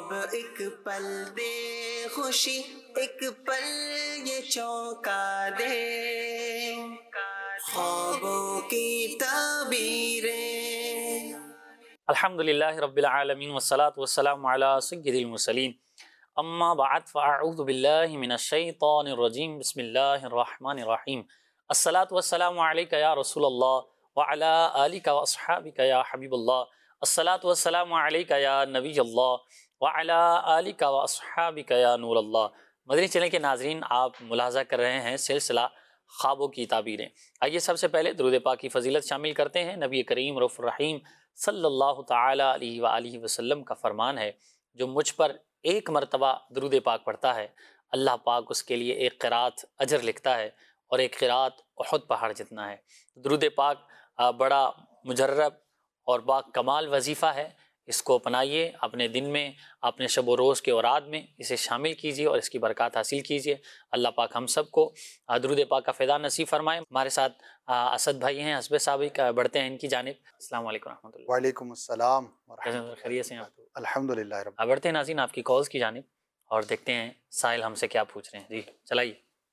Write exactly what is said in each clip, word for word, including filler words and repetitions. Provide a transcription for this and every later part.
خواب ایک پل دے خوشی ایک پل یہ چونکا دے، خوابوں کی تعبیریں۔ الحمدللہ رب العالمین والصلاة والسلام علی سید المرسلین، اما بعد فاعوذ باللہ من الشیطان الرجیم، بسم اللہ الرحمن الرحیم۔ الصلاة والسلام علیک یا رسول اللہ وعلی آلک واصحابک یا حبیب اللہ، الصلاة والسلام علیک یا نبی اللہ وعلی آلک واصحابک یا نور اللہ۔ مدنی چینل کے ناظرین، آپ ملاحظہ کر رہے ہیں سلسلہ خوابوں کی تعبیریں۔ آئیے سب سے پہلے درود پاک کی فضیلت شامل کرتے ہیں۔ نبی کریم رؤوف الرحیم صلی اللہ تعالی علیہ وآلہ وسلم کا فرمان ہے، جو مجھ پر ایک مرتبہ درود پاک پڑھتا ہے، اللہ پاک اس کے لیے ایک قرات اجر لکھتا ہے، اور ایک قرات احد پہاڑ جتنا ہے۔ درود پاک بڑا مجرب اور با کمال وظیفہ ہے، اس کو اپنائیے، اپنے دن میں، اپنے شب و روز کے اوراد میں اسے شامل کیجیے اور اس کی برکات حاصل کیجیے۔ اللہ پاک ہم سب کو درود پاک کا فیضان نصیب فرمائے۔ ہمارے ساتھ اسد بھائی ہیں، حسب صاحب، بڑھتے ہیں ان کی جانب۔ السلام علیکم ورحمۃ اللہ۔ وعلیکم السلام ورحمۃ اللہ۔ خیریت سے ہیں آپ؟ الحمدللہ رب۔ بڑھتے ہیں ناظرین آپ کی کالز کی جانب اور دیکھتے ہیں سائل ہم سے کیا پوچھ رہے ہیں۔ جی چلائیے۔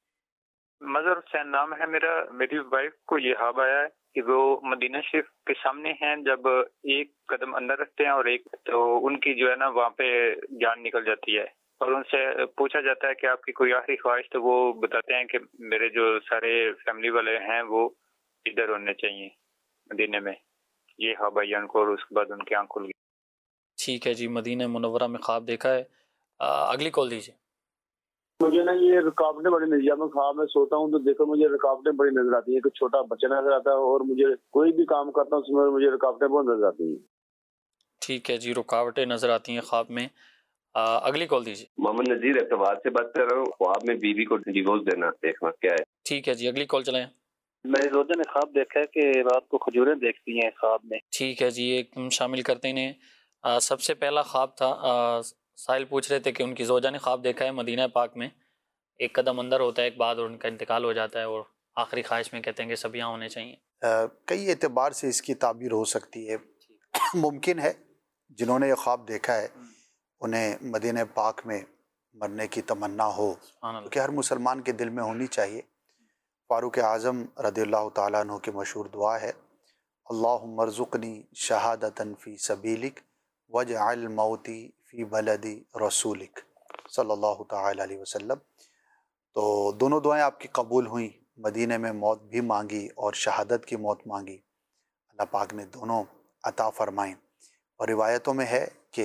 مظہر حسین نام ہے میرا۔ میری وائف کو یہ خواب آیا ہے کہ وہ مدینہ شریف کے سامنے ہیں، جب ایک قدم اندر رکھتے ہیں اور ایک، تو ان کی جو ہے نا وہاں پہ جان نکل جاتی ہے، اور ان سے پوچھا جاتا ہے کہ آپ کی کوئی آخری خواہش، تو وہ بتاتے ہیں کہ میرے جو سارے فیملی والے ہیں وہ ادھر ہونے چاہیے مدینے میں۔ یہ خواب آیا ان کو، اور اس کے بعد ان کی آنکھ کھل گئی۔ ٹھیک ہے جی، مدینہ منورہ میں خواب دیکھا ہے۔ اگلی کال دیجیے۔ مجھے نا یہ رکاوٹیں بڑی نظر، جب میں خواب میں سوتا ہوں تو دیکھو مجھے رکاوٹیں بڑی نظر آتی ہیں، کہ چھوٹا بچہ نظر آتا ہے، اور مجھے کوئی بھی کام کرتا ہوں اس میں مجھے رکاوٹیں بہت نظر آتی ہیں۔ ٹھیک ہے جی، رکاوٹیں نظر آتی ہیں خواب میں۔ اگلی کال دیجیے۔ محمد نذیر اعتبار سے بات کر رہا ہوں۔ خواب میں بیوی کو ڈیورس دینا، دیکھنا کیا ہے؟ ٹھیک ہے جی، اگلی کال چلائیں۔ میں روزہ نے خواب دیکھا ہے کہ رات کو کھجوریں دیکھتی ہیں خواب میں۔ ٹھیک ہے جی، ایک شامل کرتے ہیں۔ سب سے پہلا خواب تھا، سائل پوچھ رہے تھے کہ ان کی زوجہ نے خواب دیکھا ہے مدینہ پاک میں ایک قدم اندر ہوتا ہے ایک بعد، اور ان کا انتقال ہو جاتا ہے، اور آخری خواہش میں کہتے ہیں کہ سب یہاں ہونے چاہیے۔ کئی اعتبار سے اس کی تعبیر ہو سکتی ہے۔ ممکن ہے جنہوں نے یہ خواب دیکھا ہے انہیں مدینہ پاک میں مرنے کی تمنا ہو، کہ ہر مسلمان کے دل میں ہونی چاہیے۔ فاروق اعظم رضی اللہ تعالیٰ عنہ کی مشہور دعا ہے، اللہم ارزقنی شہادتاً فی سبیلک واجعل موتی فی بلدی رسولک صلی اللہ تعالیٰ علیہ وسلم۔ تو دونوں دعائیں آپ کی قبول ہوئیں، مدینہ میں موت بھی مانگی اور شہادت کی موت مانگی، اللہ پاک نے دونوں عطا فرمائیں۔ اور روایتوں میں ہے کہ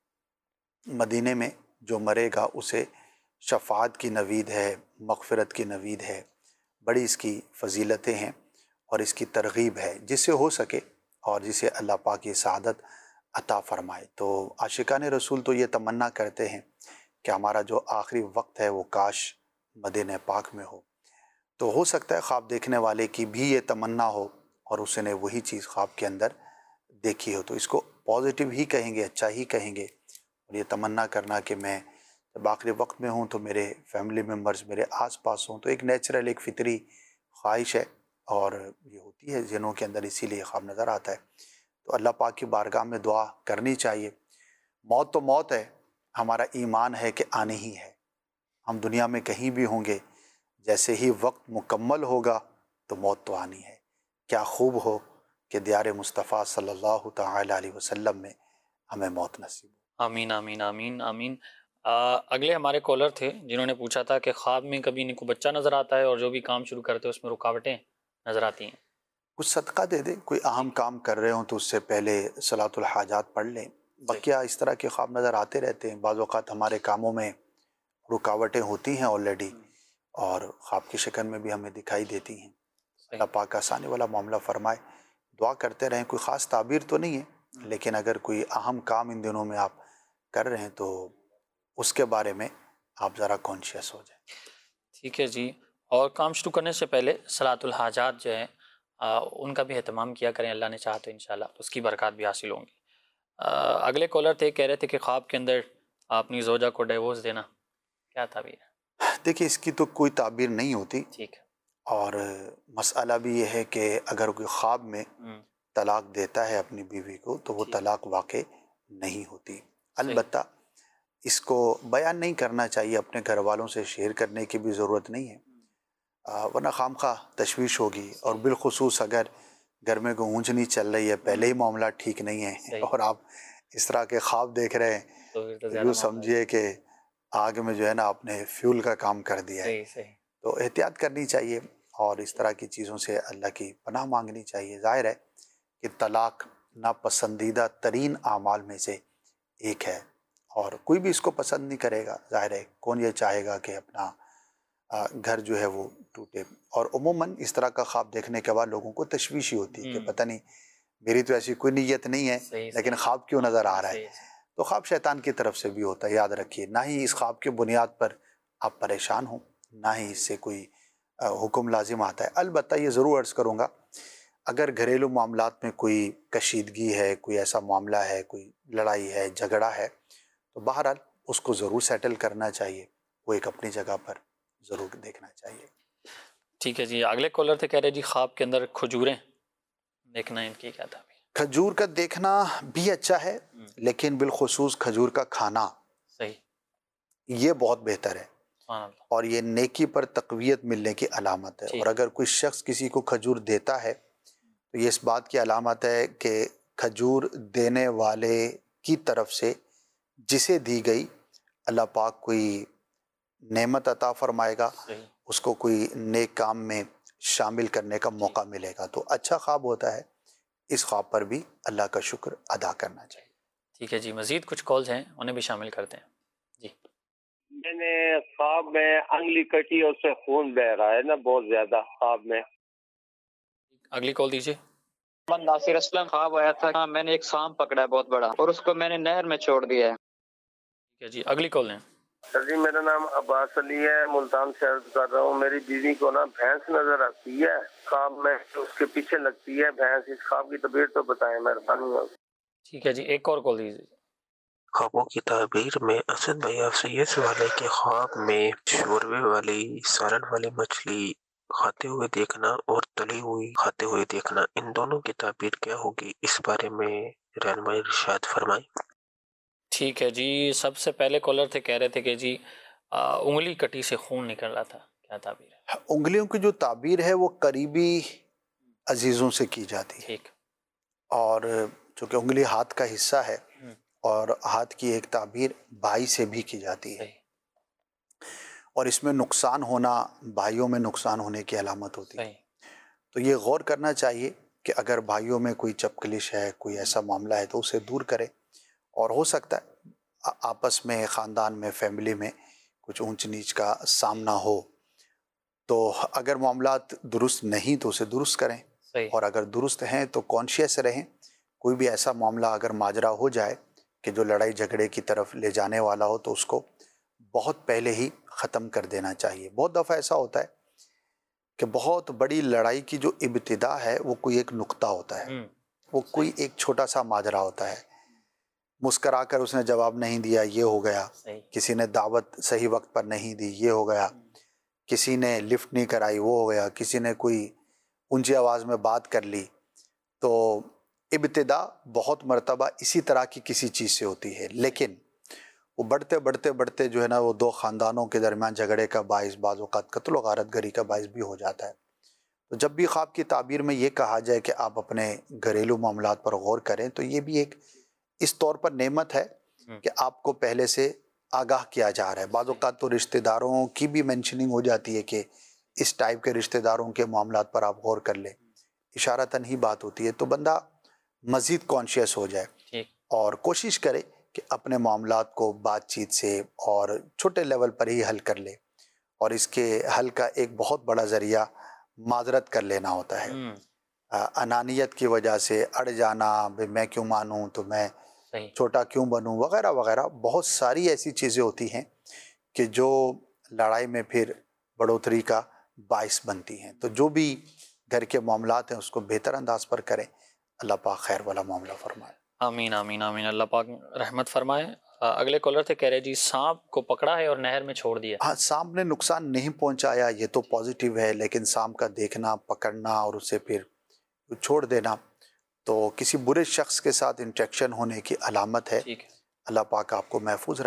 مدینہ میں جو مرے گا اسے شفاعت کی نوید ہے، مغفرت کی نوید ہے، بڑی اس کی فضیلتیں ہیں اور اس کی ترغیب ہے، جس سے ہو سکے اور جسے اللہ پاک کی سعادت عطا فرمائے۔ تو عاشقان رسول تو یہ تمنا کرتے ہیں کہ ہمارا جو آخری وقت ہے وہ کاش مدینہ پاک میں ہو۔ تو ہو سکتا ہے خواب دیکھنے والے کی بھی یہ تمنا ہو اور اس نے وہی چیز خواب کے اندر دیکھی ہو، تو اس کو پازیٹیو ہی کہیں گے، اچھا ہی کہیں گے۔ اور یہ تمنا کرنا کہ میں جب آخری وقت میں ہوں تو میرے فیملی ممبرز میرے آس پاس ہوں، تو ایک نیچرل، ایک فطری خواہش ہے، اور یہ ہوتی ہے ذہنوں کے اندر، اسی لیے خواب نظر آتا ہے۔ تو اللہ پاک کی بارگاہ میں دعا کرنی چاہیے۔ موت تو موت ہے، ہمارا ایمان ہے کہ آنی ہی ہے، ہم دنیا میں کہیں بھی ہوں گے، جیسے ہی وقت مکمل ہوگا تو موت تو آنی ہے۔ کیا خوب ہو کہ دیار مصطفیٰ صلی اللہ تعالی علیہ وسلم میں ہمیں موت نصیب ہو۔ آمین آمین آمین آمین۔ اگلے ہمارے کالر تھے جنہوں نے پوچھا تھا کہ خواب میں کبھی ان کو بچہ نظر آتا ہے اور جو بھی کام شروع کرتے ہیں اس میں رکاوٹیں نظر آتی ہیں۔ کچھ صدقہ دے دیں، کوئی اہم کام کر رہے ہوں تو اس سے پہلے صلاۃ الحاجات پڑھ لیں۔ بقیہ اس طرح کے خواب نظر آتے رہتے ہیں، بعض اوقات ہمارے کاموں میں رکاوٹیں ہوتی ہیں آلریڈی، اور خواب کی شکل میں بھی ہمیں دکھائی دیتی ہیں۔ اللہ پاک آسانی والا معاملہ فرمائے، دعا کرتے رہیں۔ کوئی خاص تعبیر تو نہیں ہے، لیکن اگر کوئی اہم کام ان دنوں میں آپ کر رہے ہیں تو اس کے بارے میں آپ ذرا کانشیس ہو جائیں۔ ٹھیک ہے جی، اور کام شروع کرنے سے پہلے صلاۃ الحاجات جو ہے ان کا بھی اہتمام کیا کریں، اللہ نے چاہا تو انشاءاللہ اس کی برکات بھی حاصل ہوں گی۔ اگلے کالر تھے، کہہ رہے تھے کہ خواب کے اندر اپنی زوجہ کو ڈیورس دینا، کیا تعبیر ہے؟ دیکھیے اس کی تو کوئی تعبیر نہیں ہوتی، ٹھیک ہے، اور مسئلہ بھی یہ ہے کہ اگر کوئی خواب میں طلاق دیتا ہے اپنی بیوی کو تو وہ طلاق واقع نہیں ہوتی۔ البتہ اس کو بیان نہیں کرنا چاہیے، اپنے گھر والوں سے شیئر کرنے کی بھی ضرورت نہیں ہے، ورنہ خام خواہ تشویش ہوگی، اور بالخصوص اگر گھر میں کوئی اونچ نیچ چل رہی ہے، پہلے ہی معاملہ ٹھیک نہیں ہے اور آپ اس طرح کے خواب دیکھ رہے ہیں تو یوں سمجھیے کہ آگ میں جو ہے نا آپ نے فیول کا کام کر دیا ہے۔ تو احتیاط کرنی چاہیے اور اس طرح کی چیزوں سے اللہ کی پناہ مانگنی چاہیے۔ ظاہر ہے کہ طلاق ناپسندیدہ ترین اعمال میں سے ایک ہے اور کوئی بھی اس کو پسند نہیں کرے گا، ظاہر ہے کون یہ چاہے گا کہ اپنا گھر جو ہے وہ ٹوٹے، اور عموماً اس طرح کا خواب دیکھنے کے بعد لوگوں کو تشویش ہی ہوتی ہے کہ پتہ نہیں میری تو ایسی کوئی نیت نہیں ہے لیکن خواب کیوں نظر آ رہا ہے۔ تو خواب شیطان کی طرف سے بھی ہوتا ہے، یاد رکھیے، نہ ہی اس خواب کی بنیاد پر آپ پریشان ہوں، نہ ہی اس سے کوئی حکم لازم آتا ہے۔ البتہ یہ ضرور عرض کروں گا، اگر گھریلو معاملات میں کوئی کشیدگی ہے، کوئی ایسا معاملہ ہے، کوئی لڑائی ہے، جھگڑا ہے، تو بہرحال اس کو ضرور سیٹل کرنا چاہیے، وہ ایک اپنی جگہ پر ضرور دیکھنا چاہیے۔ ٹھیک ہے جی، اگلے کالر تھے، کہہ رہے جی خواب کے اندر کھجوریں دیکھنا، ان کی کیا تھا؟ کھجور کا دیکھنا بھی اچھا ہے لیکن بالخصوص کھجور کا کھانا صحیح، یہ بہت بہتر ہے اور یہ نیکی پر تقویت ملنے کی علامت ہے۔ اور اگر کوئی شخص کسی کو کھجور دیتا ہے تو یہ اس بات کی علامت ہے کہ کھجور دینے والے کی طرف سے جسے دی گئی اللہ پاک کوئی نعمت عطا فرمائے گا، اس کو کوئی نیک کام میں شامل کرنے کا موقع ملے گا، تو اچھا خواب ہوتا ہے۔ اس خواب پر بھی اللہ کا شکر ادا کرنا چاہیے۔ ٹھیک ہے جی، مزید کچھ کالز ہیں، انہیں بھی شامل کرتے ہیں جی۔ میں نے خواب میں انگلی کٹی اور اس سے خون بہ رہا ہے نا بہت زیادہ خواب میں۔ اگلی کال دیجیے۔ محمد ناصر اسلم، خواب آیا تھا میں نے ایک سانپ پکڑا ہے بہت بڑا اور اس کو میں نے نہر میں چھوڑ دیا ہے۔ ٹھیک ہے جی، اگلی کال لیں۔ سر جی میرا نام عباس علی ہے، ملتان سے عرض کر رہا ہوں، میری بیوی کو نا بھینس نظر آتی ہے خواب میں، اس کے پیچھے لگتی ہے بھینس، اس خواب کی تعبیر تو بتائیں مہربانی ہوگی۔ ٹھیک ہے جی، ایک اور کال دیجیے۔ خوابوں کی تعبیر میں اسد بھائی آپ سے یہ سوال ہے کہ خواب میں شوربے والی سالن والی مچھلی کھاتے ہوئے دیکھنا اور تلی ہوئی کھاتے ہوئے دیکھنا، ان دونوں کی تعبیر کیا ہوگی، اس بارے میں رہنمائی ارشاد فرمائیں۔ ٹھیک ہے جی، سب سے پہلے کالر تھے، کہہ رہے تھے کہ جی انگلی کٹی سے خون نکل رہا تھا، کیا تعبیر ہے؟ انگلیوں کی جو تعبیر ہے وہ قریبی عزیزوں سے کی جاتی ہے، اور چونکہ انگلی ہاتھ کا حصہ ہے اور ہاتھ کی ایک تعبیر بھائی سے بھی کی جاتی ہے، اور اس میں نقصان ہونا، بھائیوں میں نقصان ہونے کی علامت ہوتی ہے، تو یہ غور کرنا چاہیے کہ اگر بھائیوں میں کوئی چپکلش ہے، کوئی ایسا معاملہ ہے تو اسے دور کرے، اور ہو سکتا ہے آپس میں، خاندان میں، فیملی میں کچھ اونچ نیچ کا سامنا ہو، تو اگر معاملات درست نہیں تو اسے درست کریں، اور اگر درست ہیں تو کانشیس رہیں۔ کوئی بھی ایسا معاملہ اگر ماجرا ہو جائے کہ جو لڑائی جھگڑے کی طرف لے جانے والا ہو تو اس کو بہت پہلے ہی ختم کر دینا چاہیے۔ بہت دفعہ ایسا ہوتا ہے کہ بہت بڑی لڑائی کی جو ابتدا ہے وہ کوئی ایک نقطہ ہوتا ہے، وہ کوئی ایک چھوٹا سا ماجرا ہوتا ہے، مسکرا کر اس نے جواب نہیں دیا، یہ ہو گیا، کسی نے دعوت صحیح وقت پر نہیں دی، یہ ہو گیا، کسی نے لفٹ نہیں کرائی، وہ ہو گیا، کسی نے کوئی اونچی آواز میں بات کر لی، تو ابتدا بہت مرتبہ اسی طرح کی کسی چیز سے ہوتی ہے، لیکن وہ بڑھتے بڑھتے بڑھتے جو ہے نا وہ دو خاندانوں کے درمیان جھگڑے کا باعث، بعض اوقات قتل و غارت گری کا باعث بھی ہو جاتا ہے۔ تو جب بھی خواب کی تعبیر میں یہ کہا جائے کہ آپ اپنے گھریلو معاملات پر غور کریں تو یہ بھی ایک اس طور پر نعمت ہے کہ آپ کو پہلے سے آگاہ کیا جا رہا ہے۔ بعض اوقات تو رشتہ داروں کی بھی مینشننگ ہو جاتی ہے کہ اس ٹائپ کے رشتہ داروں کے معاملات پر آپ غور کر لیں، اشارتاً ہی بات ہوتی ہے، تو بندہ مزید کانشیس ہو جائے اور کوشش کرے کہ اپنے معاملات کو بات چیت سے اور چھوٹے لیول پر ہی حل کر لے، اور اس کے حل کا ایک بہت بڑا ذریعہ معذرت کر لینا ہوتا ہے۔ انانیت کی وجہ سے اڑ جانا، میں کیوں مانوں تو میں چھوٹا کیوں بنوں وغیرہ وغیرہ، بہت ساری ایسی چیزیں ہوتی ہیں کہ جو لڑائی میں پھر بڑھوتری کا باعث بنتی ہیں۔ تو جو بھی گھر کے معاملات ہیں اس کو بہتر انداز پر کریں، اللہ پاک خیر والا معاملہ فرمائے۔ آمین آمین آمین، اللہ پاک رحمت فرمائے۔ اگلے کالر تھے، کہہ رہے جی سانپ کو پکڑا ہے اور نہر میں چھوڑ دیا۔ ہاں، سانپ نے نقصان نہیں پہنچایا، یہ تو پازیٹیو ہے، لیکن سانپ کا دیکھنا، پکڑنا اور اسے پھر چھوڑ دینا تو کسی برے شخص کے ساتھ انٹریکشن ہونے کی علامت ہے۔ اللہ پاک آپ کو محفوظ رکھے،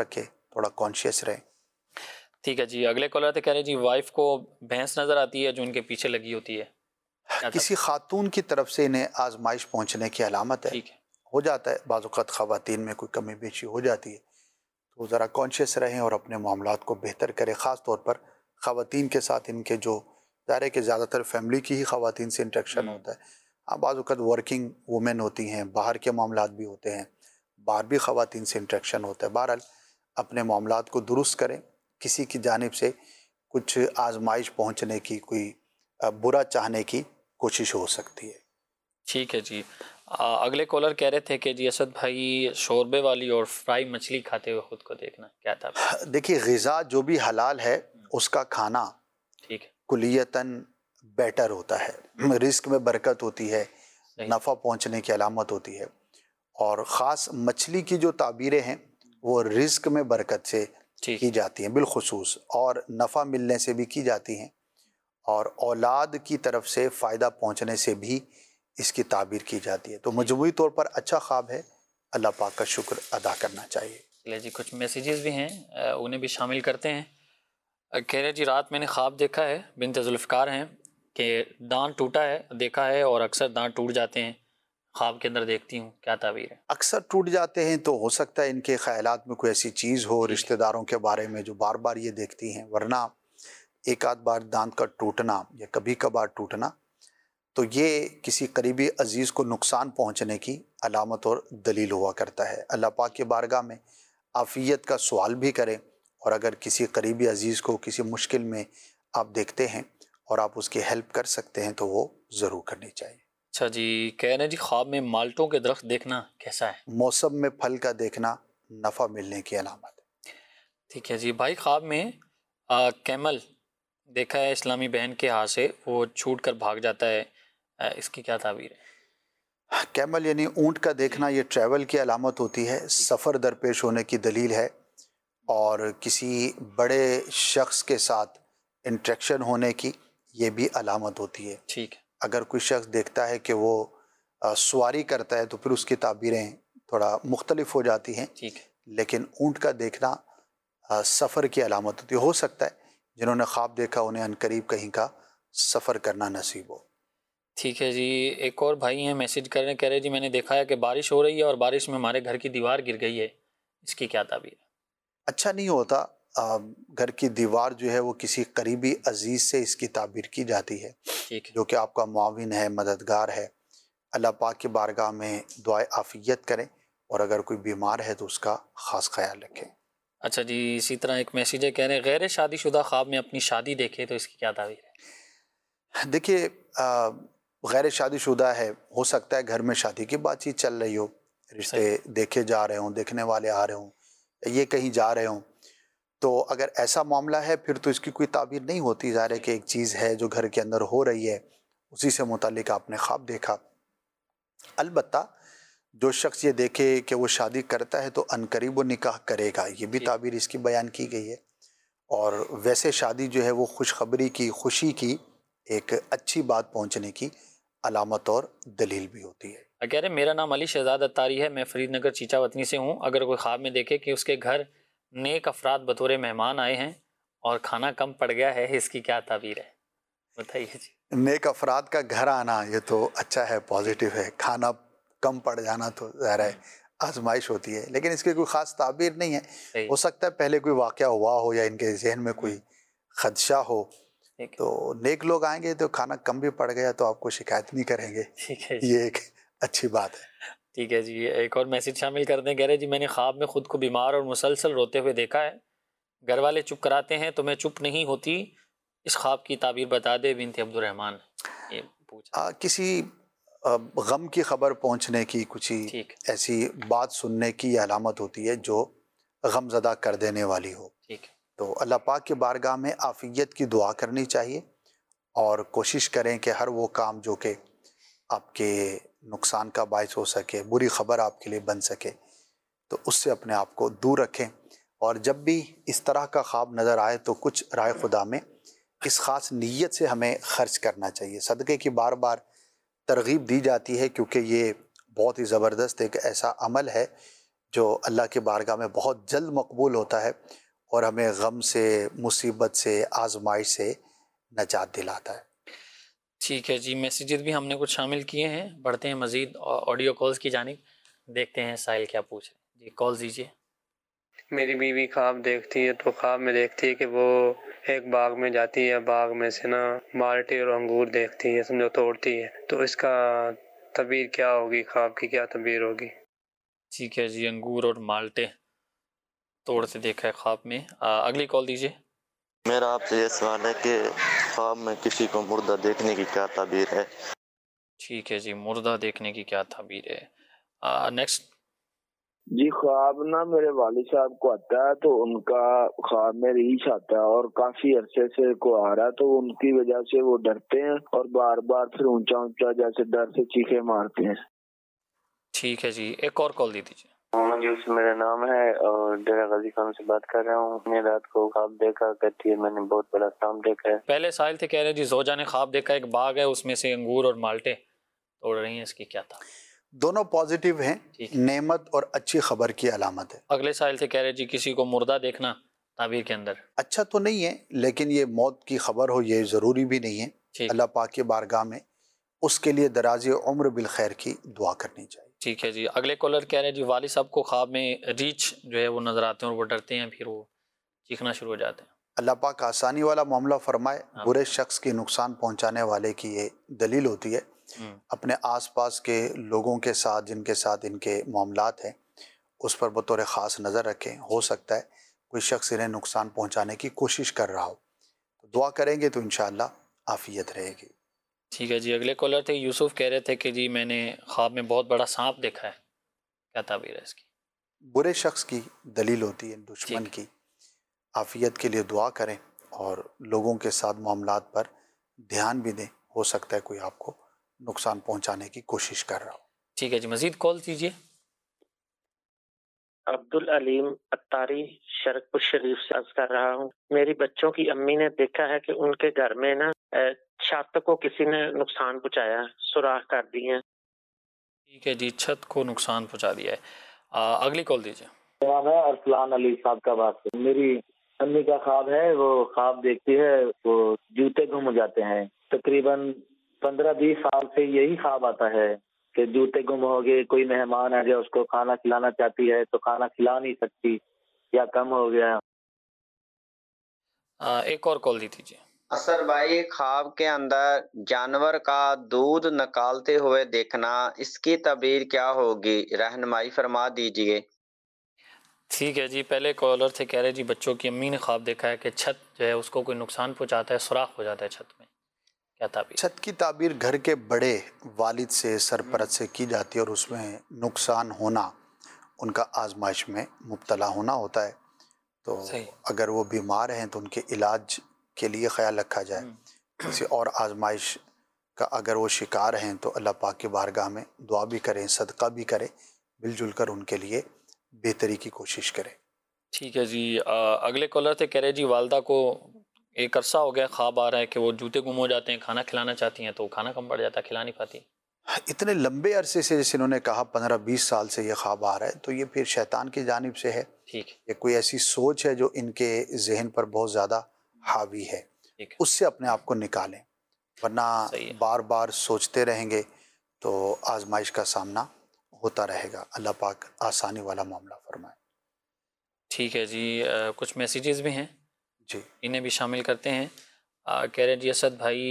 تھوڑا کانشیس رہیں. ٹھیک ہے جی. اگلے کالر تھے, کہہ رہے جی وائف کو بھینس نظر آتی ہے جو ان کے پیچھے لگی ہوتی ہے, کسی خاتون کی طرف سے انہیں آزمائش پہنچنے کی علامت ہے. ہو جاتا ہے بعض اوقات خواتین میں کوئی کمی بیشی ہو جاتی ہے, تو ذرا کانشیس رہیں اور اپنے معاملات کو بہتر کریں, خاص طور پر خواتین کے ساتھ ان کے جو ظاہر ہے کہ زیادہ تر فیملی کی ہی خواتین سے انٹریکشن ہوتا ہے. ہاں بعض اوقات ورکنگ وومن ہوتی ہیں, باہر کے معاملات بھی ہوتے ہیں, باہر بھی خواتین سے انٹریکشن ہوتا ہے. بہرحال اپنے معاملات کو درست کریں, کسی کی جانب سے کچھ آزمائش پہنچنے کی, کوئی برا چاہنے کی کوشش ہو سکتی ہے. ٹھیک ہے جی. اگلے کالر کہہ رہے تھے کہ جی اسد بھائی شوربے والی اور فرائی مچھلی کھاتے ہوئے خود کو دیکھنا, کیا تھا؟ دیکھیے غذا جو بھی حلال ہے اس کا کھانا ٹھیک ہے کلیتاً بیٹر ہوتا ہے, رزق میں برکت ہوتی ہے, نفع پہنچنے کی علامت ہوتی ہے. اور خاص مچھلی کی جو تعبیریں ہیں وہ رزق میں برکت سے کی جاتی ہیں بالخصوص, اور نفع ملنے سے بھی کی جاتی ہیں, اور اولاد کی طرف سے فائدہ پہنچنے سے بھی اس کی تعبیر کی جاتی ہے. تو مجموعی طور پر اچھا خواب ہے, اللہ پاک کا شکر ادا کرنا چاہیے. چلے جی کچھ میسیجز بھی ہیں, انہیں بھی شامل کرتے ہیں. کہہ رہے جی رات میں نے خواب دیکھا ہے, بنت ذوالفقار ہیں, کہ دانت ٹوٹا ہے دیکھا ہے اور اکثر دانت ٹوٹ جاتے ہیں, خواب کے اندر دیکھتی ہوں, کیا تعبیر ہے؟ اکثر ٹوٹ جاتے ہیں تو ہو سکتا ہے ان کے خیالات میں کوئی ایسی چیز ہو رشتہ داروں کے بارے میں جو بار بار یہ دیکھتی ہیں, ورنہ ایک آدھ بار دانت کا ٹوٹنا یا کبھی کبھار ٹوٹنا تو یہ کسی قریبی عزیز کو نقصان پہنچنے کی علامت اور دلیل ہوا کرتا ہے. اللہ پاک کی بارگاہ میں عافیت کا سوال بھی کریں, اور اگر کسی قریبی عزیز کو کسی مشکل میں آپ دیکھتے ہیں اور آپ اس کی ہیلپ کر سکتے ہیں تو وہ ضرور کرنی چاہیے. اچھا جی, کہہ رہے ہیں جی خواب میں مالٹوں کے درخت دیکھنا کیسا ہے؟ موسم میں پھل کا دیکھنا نفع ملنے کی علامت ہے. ٹھیک ہے جی. بھائی خواب میں آ, کیمل دیکھا ہے اسلامی بہن کے ہاتھ سے, وہ چھوٹ کر بھاگ جاتا ہے, آ, اس کی کیا تعبیر ہے؟ کیمل یعنی اونٹ کا دیکھنا یہ ٹریول کی علامت ہوتی ہے, سفر درپیش ہونے کی دلیل ہے, اور کسی بڑے شخص کے ساتھ انٹریکشن ہونے کی یہ بھی علامت ہوتی ہے. ٹھیک ہے. اگر کوئی شخص دیکھتا ہے کہ وہ سواری کرتا ہے تو پھر اس کی تعبیریں تھوڑا مختلف ہو جاتی ہیں, ٹھیک ہے. لیکن اونٹ کا دیکھنا سفر کی علامت ہوتی ہے. ہو سکتا ہے جنہوں نے خواب دیکھا انہیں عنقریب کہیں کا سفر کرنا نصیب ہو. ٹھیک ہے جی. ایک اور بھائی ہیں میسج کر رہے ہیں, کہہ رہے جی میں نے دیکھا ہے کہ بارش ہو رہی ہے اور بارش میں ہمارے گھر کی دیوار گر گئی ہے, اس کی کیا تعبیر ہے؟ اچھا نہیں ہوتا, گھر کی دیوار جو ہے وہ کسی قریبی عزیز سے اس کی تعبیر کی جاتی ہے, جو کہ آپ کا معاون ہے, مددگار ہے. اللہ پاک کی بارگاہ میں دعائے عافیت کریں, اور اگر کوئی بیمار ہے تو اس کا خاص خیال رکھیں. اچھا جی. اسی طرح ایک میسیج ہے, کہہ رہے ہیں غیر شادی شدہ خواب میں اپنی شادی دیکھے تو اس کی کیا تعبیر ہے؟ دیکھیے غیر شادی شدہ ہے, ہو سکتا ہے گھر میں شادی کی بات چیت چل رہی ہو, رشتے دیکھے جا رہے ہوں, دیکھنے والے آ رہے ہوں, یہ کہیں جا رہے ہوں, تو اگر ایسا معاملہ ہے پھر تو اس کی کوئی تعبیر نہیں ہوتی. ظاہر ہے کہ ایک چیز ہے جو گھر کے اندر ہو رہی ہے, اسی سے متعلق آپ نے خواب دیکھا. البتہ جو شخص یہ دیکھے کہ وہ شادی کرتا ہے تو عنقریب وہ نکاح کرے گا, یہ بھی تعبیر اس کی بیان کی گئی ہے. اور ویسے شادی جو ہے وہ خوشخبری کی, خوشی کی, ایک اچھی بات پہنچنے کی علامت اور دلیل بھی ہوتی ہے. کہہ رہے میرا نام علی شہزاد اتاری ہے, میں فرید نگر چیچا وطنی سے ہوں. اگر کوئی خواب میں دیکھے کہ اس کے گھر نیک افراد بطور مہمان آئے ہیں اور کھانا کم پڑ گیا ہے, اس کی کیا تعبیر ہے بتائیے جی. نیک افراد کا گھر آنا یہ تو اچھا ہے, پازیٹیو ہے. کھانا کم پڑ جانا تو ظاہر ہے آزمائش ہوتی ہے, لیکن اس کی کوئی خاص تعبیر نہیں ہے. ہو سکتا ہے پہلے کوئی واقعہ ہوا ہو یا ان کے ذہن میں کوئی خدشہ ہو, تو نیک لوگ آئیں گے تو کھانا کم بھی پڑ گیا تو آپ کو شکایت نہیں کریں گے. یہ ایک اچھی بات ہے. ٹھیک ہے جی. ایک اور میسج شامل کر دیں, کہہ رہے جی میں نے خواب میں خود کو بیمار اور مسلسل روتے ہوئے دیکھا ہے, گھر والے چپ کراتے ہیں تو میں چپ نہیں ہوتی, اس خواب کی تعبیر بتا دے. بنت عبد الرحمن یہ پوچھا. کسی غم کی خبر پہنچنے کی, کچھ ایسی بات سننے کی علامت ہوتی ہے جو غم زدہ کر دینے والی ہو. ٹھیک ہے. تو اللہ پاک کی بارگاہ میں عافیت کی دعا کرنی چاہیے, اور کوشش کریں کہ ہر وہ کام جو کہ آپ کے نقصان کا باعث ہو سکے, بری خبر آپ کے لیے بن سکے, تو اس سے اپنے آپ کو دور رکھیں. اور جب بھی اس طرح کا خواب نظر آئے تو کچھ رائے خدا میں اس خاص نیت سے ہمیں خرچ کرنا چاہیے. صدقے کی بار بار ترغیب دی جاتی ہے کیونکہ یہ بہت ہی زبردست ایک ایسا عمل ہے جو اللہ کے بارگاہ میں بہت جلد مقبول ہوتا ہے اور ہمیں غم سے، مصیبت سے، آزمائش سے نجات دلاتا ہے۔ ٹھیک ہے جی، میسیجز بھی ہم نے کچھ شامل کیے ہیں، بڑھتے ہیں مزید آڈیو کالز کی جانب، دیکھتے ہیں سائل کیا پوچھ رہے ہیں۔ جی کال دیجیے۔ میری بیوی خواب دیکھتی ہے تو خواب میں دیکھتی ہے کہ وہ ایک باغ میں جاتی ہے، باغ میں سے نا مالٹے اور انگور دیکھتی ہے، سمجھو توڑتی ہے، تو اس کا تعبیر کیا ہوگی، خواب کی کیا تعبیر ہوگی؟ ٹھیک ہے جی، انگور اور مالٹے توڑتے دیکھا ہے خواب میں۔ آ, اگلی کال دیجیے۔ میرا آپ سے یہ سوال ہے کہ خواب میں کسی کو مردہ دیکھنے کی کیا تعبیر ہے؟ ٹھیک ہے جی، مردہ دیکھنے کی کیا تعبیر ہے۔ نیکسٹ۔ جی خواب نا میرے والد صاحب کو آتا ہے تو ان کا خواب میں ریچھ آتا ہے اور کافی عرصے سے کو آ رہا ہے، تو ان کی وجہ سے وہ ڈرتے ہیں اور بار بار پھر اونچا اونچا جیسے ڈر سے چیخے مارتے ہیں۔ ٹھیک ہے جی، ایک اور کال دے دیجیے۔ محمد یوسف میرا نام ہے اور ڈیرہ غازی خان سے بات کر رہا ہوں۔ میں رات کو خواب دیکھا کرتی ہے، میں نے بہت بڑا کام دیکھا ہے۔ پہلے سائل تھے کہہ رہے جی زوجہ نے خواب دیکھا ایک باغ ہے، اس میں سے انگور اور مالٹے توڑ رہی ہیں، اس کی کیا تھا؟ دونوں پازیٹیو ہیں، نعمت اور اچھی خبر کی علامت ہے۔ اگلے سائل تھے کہہ رہے جی کسی کو مردہ دیکھنا تعبیر کے اندر اچھا تو نہیں ہے، لیکن یہ موت کی خبر ہو یہ ضروری بھی نہیں ہے۔ اللہ پاک کے بارگاہ میں اس کے لیے درازی عمر بالخیر کی دعا کرنی چاہیے۔ ٹھیک ہے جی، اگلے کالر کہہ رہے ہیں جی والد صاحب کو خواب میں ریچھ جو ہے وہ نظر آتے ہیں اور وہ ڈرتے ہیں، پھر وہ چیخنا شروع ہو جاتے ہیں۔ اللہ پاک آسانی والا معاملہ فرمائے۔ برے شخص کی نقصان پہنچانے والے کی یہ دلیل ہوتی ہے۔ اپنے آس پاس کے لوگوں کے ساتھ جن کے ساتھ ان کے معاملات ہیں اس پر بطور خاص نظر رکھیں، ہو سکتا ہے کوئی شخص انہیں نقصان پہنچانے کی کوشش کر رہا ہو، تو دعا کریں گے تو انشاءاللہ عافیت رہے گی۔ ٹھیک ہے جی، اگلے کالر تھے یوسف، کہہ رہے تھے کہ جی میں نے خواب میں بہت بڑا سانپ دیکھا ہے، کیا تعبیر ہے اس کی؟ برے شخص کی دلیل ہوتی ہے، دشمن کی۔ عافیت کے لیے دعا کریں اور لوگوں کے ساتھ معاملات پر دھیان بھی دیں، ہو سکتا ہے کوئی آپ کو نقصان پہنچانے کی کوشش کر رہا ہو۔ ٹھیک ہے جی، مزید کال دیجیے۔ عبدالعلیم اتاری شرک پور شریف سے عرض کر رہا ہوں، میری بچوں کی امی نے دیکھا ہے کہ ان کے گھر میں نا چھت کو کسی نے نقصان پہنچایا، سوراخ کر دی ہیں۔ ٹھیک ہے جی، چھت کو نقصان پہنچا دیا ہے۔ آ, اگلی کال دیجیے۔ نام ہے ارسلان علی صاحب کا بات۔ میری امی کا خواب ہے، وہ خواب دیکھتی ہے وہ جوتے گم ہو جاتے ہیں، تقریباً پندرہ بیس سال سے یہی خواب آتا ہے کہ جوتے گم ہو گئے، کوئی مہمان ہے جو اس کو کھانا کھلانا چاہتی ہے تو کھانا کھلا نہیں سکتی یا کم ہو گیا۔ آ, ایک اور کال دی دیجیے۔ اثر بھائی، خواب کے اندر جانور کا دودھ نکالتے ہوئے دیکھنا، اس کی تعبیر کیا ہوگی، رہنمائی فرما دیجیے۔ ٹھیک ہے جی، پہلے کالر تھے کہہ رہے جی بچوں کی امی نے خواب دیکھا ہے کہ چھت جو ہے اس کو کوئی نقصان پہنچاتا ہے، سوراخ ہو جاتا ہے چھت میں، کیا تعبیر؟ چھت کی تعبیر گھر کے بڑے والد سے، سرپرست سے کی جاتی ہے اور اس میں نقصان ہونا ان کا آزمائش میں مبتلا ہونا ہوتا ہے، تو اگر وہ بیمار ہیں تو ان کے علاج کے لیے خیال رکھا جائے۔ کسی اور آزمائش کا اگر وہ شکار ہیں تو اللہ پاک کی بارگاہ میں دعا بھی کریں، صدقہ بھی کریں، مل جل کر ان کے لیے بہتری کی کوشش کریں۔ ٹھیک ہے جی، اگلے کالر تھے کہہ رہے جی والدہ کو ایک عرصہ ہو گیا خواب آ رہا ہے کہ وہ جوتے گم ہو جاتے ہیں، کھانا کھلانا چاہتی ہیں تو کھانا کم پڑ جاتا ہے، کھلا نہیں پاتی۔ اتنے لمبے عرصے سے جیسے انہوں نے کہا پندرہ بیس سال سے یہ خواب آ رہا ہے، تو یہ پھر شیطان کی جانب سے ہے، یہ کوئی ایسی سوچ ہے جو ان کے ذہن پر بہت زیادہ حاوی ہے، اس سے اپنے آپ کو نکالیں، ورنہ بار بار سوچتے رہیں گے تو آزمائش کا سامنا ہوتا رہے گا۔ اللہ پاک آسانی والا معاملہ فرمائے۔ ٹھیک ہے جی، کچھ میسیجز بھی ہیں جی، انہیں بھی شامل کرتے ہیں۔ کہہ رہے جی اسد بھائی،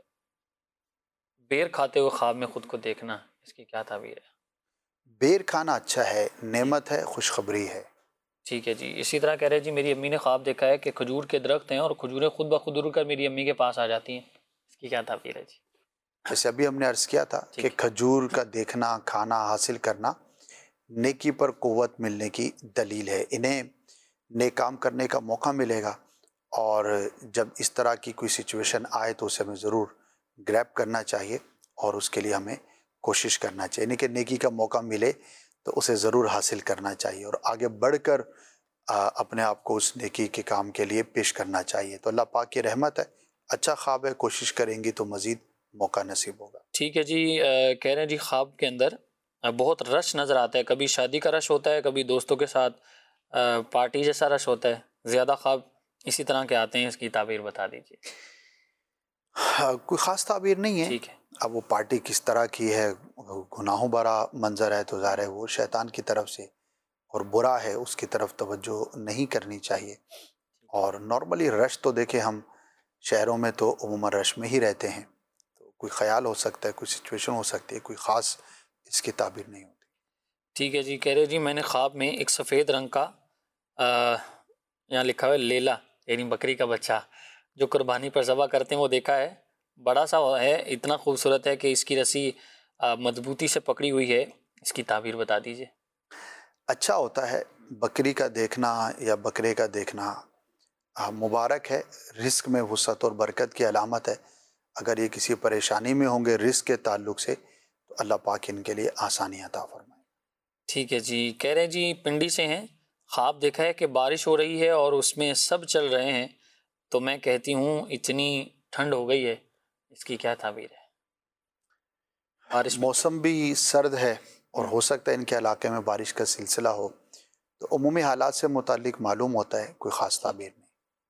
بیر کھاتے ہوئے خواب میں خود کو دیکھنا، اس کی کیا تعبیر ہے؟ بیر کھانا اچھا ہے، نعمت ہے، خوشخبری ہے۔ ٹھیک ہے جی، اسی طرح کہہ رہے جی میری امی نے خواب دیکھا ہے کہ کھجور کے درخت ہیں اور کھجوریں خود بخود اڑ کر میری امی کے پاس آ جاتی ہیں، اس کی کیا تعبیر ہے جی؟ جیسے ابھی ہم نے عرض کیا تھا کہ کھجور کا دیکھنا، کھانا حاصل کرنا نیکی پر قوت ملنے کی دلیل ہے، انہیں نیک کام کرنے کا موقع ملے گا، اور جب اس طرح کی کوئی سچویشن آئے تو اسے ہمیں ضرور گریب کرنا چاہیے اور اس کے لیے ہمیں کوشش کرنا چاہیے، یعنی کہ نیکی کا موقع ملے تو اسے ضرور حاصل کرنا چاہیے اور آگے بڑھ کر اپنے آپ کو اس نیکی کے کام کے لیے پیش کرنا چاہیے۔ تو اللہ پاک کی رحمت ہے، اچھا خواب ہے، کوشش کریں گی تو مزید موقع نصیب ہوگا۔ ٹھیک ہے جی، کہہ رہے ہیں جی خواب کے اندر بہت رش نظر آتا ہے، کبھی شادی کا رش ہوتا ہے، کبھی دوستوں کے ساتھ پارٹی جیسا رش ہوتا ہے، زیادہ خواب اسی طرح کے آتے ہیں، اس کی تعبیر بتا دیجیے۔ کوئی خاص تعبیر نہیں ہے۔ ٹھیک ہے۔ اب وہ پارٹی کس طرح کی ہے، گناہوں بھرا منظر ہے تو ظاہر ہے وہ شیطان کی طرف سے، اور برا ہے اس کی طرف توجہ نہیں کرنی چاہیے۔ اور نارملی رش تو دیکھیں ہم شہروں میں تو عموماً رش میں ہی رہتے ہیں، تو کوئی خیال ہو سکتا ہے، کوئی سچویشن ہو سکتی ہے، کوئی خاص اس کی تعبیر نہیں ہوتی۔ ٹھیک ہے جی۔ کہہ رہے جی میں نے خواب میں ایک سفید رنگ کا یہاں لکھا ہے لیلا یعنی بکری کا بچہ جو قربانی پر ذبح کرتے ہیں وہ دیکھا ہے، بڑا سا ہے، اتنا خوبصورت ہے کہ اس کی رسی مضبوطی سے پکڑی ہوئی ہے، اس کی تعبیر بتا دیجیے۔ اچھا ہوتا ہے بکری کا دیکھنا یا بکرے کا دیکھنا، مبارک ہے، رزق میں وسعت اور برکت کی علامت ہے۔ اگر یہ کسی پریشانی میں ہوں گے رزق کے تعلق سے تو اللہ پاک ان کے لیے آسانی عطا فرمائے۔ ٹھیک ہے جی۔ کہہ رہے جی پنڈی سے ہیں، خواب دیکھا ہے کہ بارش ہو رہی ہے اور اس میں سب چل رہے ہیں، تو میں کہتی ہوں اتنی ٹھنڈ ہو گئی ہے، اس کی کیا تعبیر ہے؟ بارش موسم بھی سرد ہے اور ہو سکتا ہے ان کے علاقے میں بارش کا سلسلہ ہو، تو عمومی حالات سے متعلق معلوم ہوتا ہے، کوئی خاص تعبیر نہیں۔